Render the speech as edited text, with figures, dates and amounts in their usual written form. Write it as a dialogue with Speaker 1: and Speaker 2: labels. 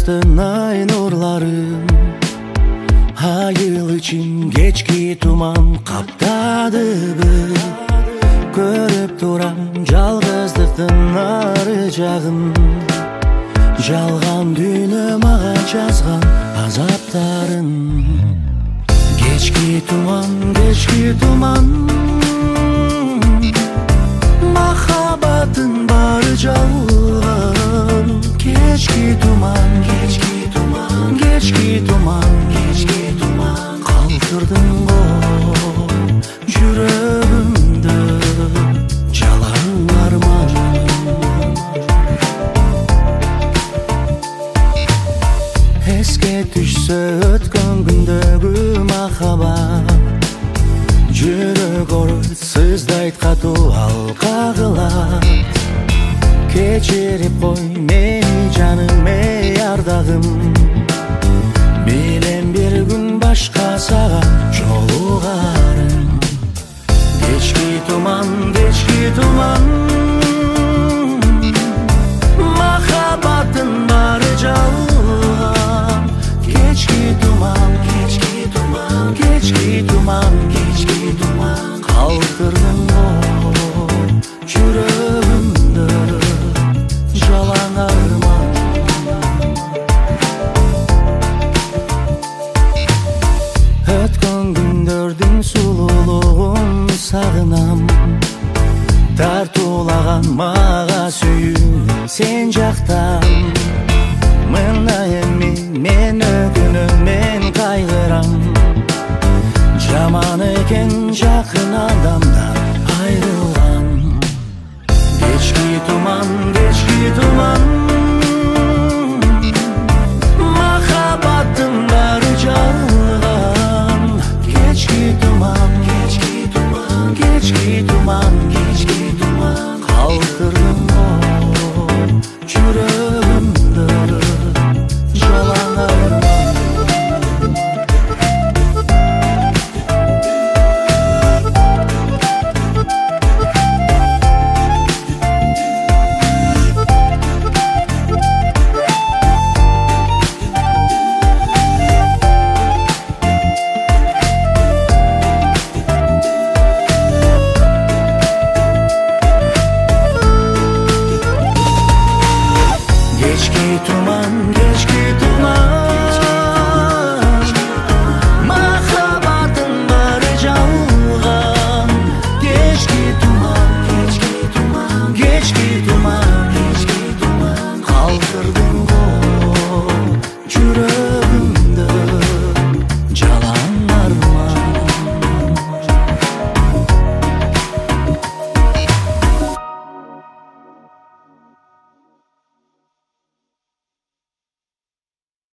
Speaker 1: Жалғыздықтың ай нұрларын, айыл için кечки туман қаптады бір. Көріп турам жалғыздықтың ары жағын, жалған дүйнө маған жазған азаптарын. Кечки туман, махаббатын бары жалған. Кечки туман, калтырдың ғой жүрегімді жалаң арман. Еске түшсе өткен күндегі махаббат, жүрек ұрып сыздай қату алқағылат. Кечирип қой мени жаным, ей ардағым, билем бір күн башқа саған жолуғарым. Кечки туман, махаббатын бары жалған. Кечки туман, калтырдың ғой жүрегімді жалаң арман. Өткен күндердің сұлулығын сағынам, тартулаған маға сүйін сен жақтан. Мына эми мен өкүнөм, мен кайгырам, жаман экен жакын адамдан айрылган. Кечки туман, махаббаттын бары жалган. Кечки туман,